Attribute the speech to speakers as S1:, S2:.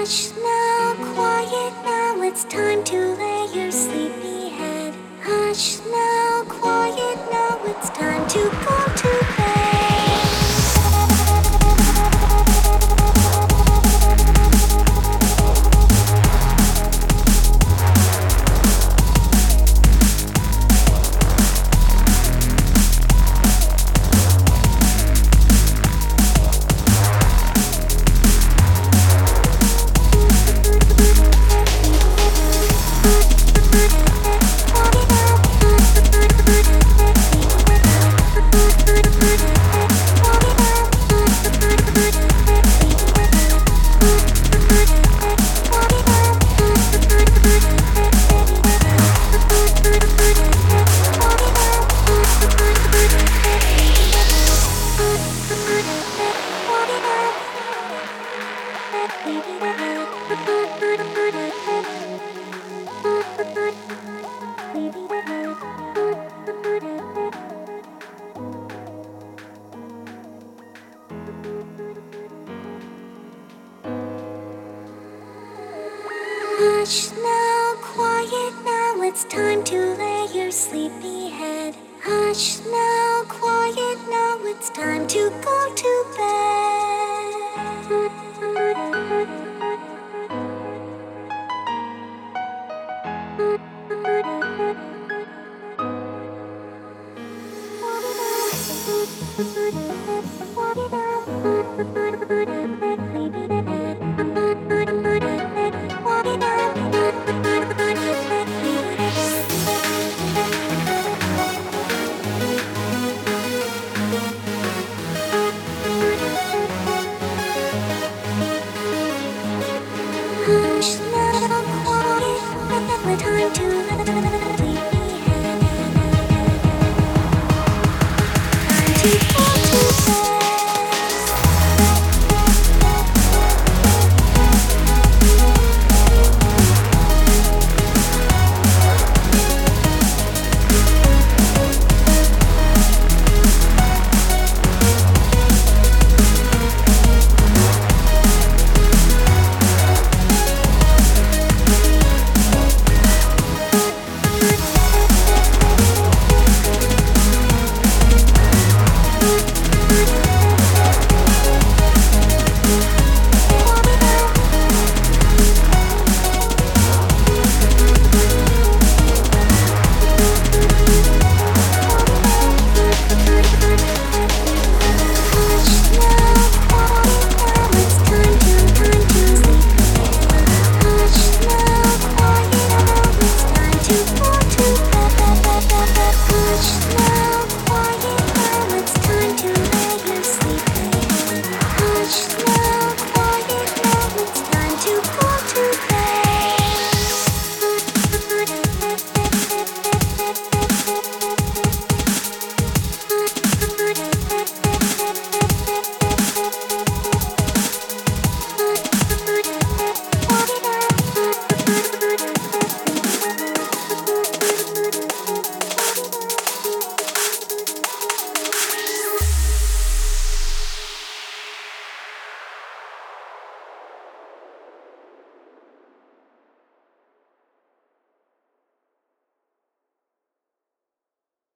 S1: Hush now, quiet now, it's time to lay your sleepy head. Hush now, quiet now, it's time to go to bed. Hush now, quiet now, it's time to lay your sleepy head. Hush now, quiet now, it's time to go to bed. Hush now, quiet, time to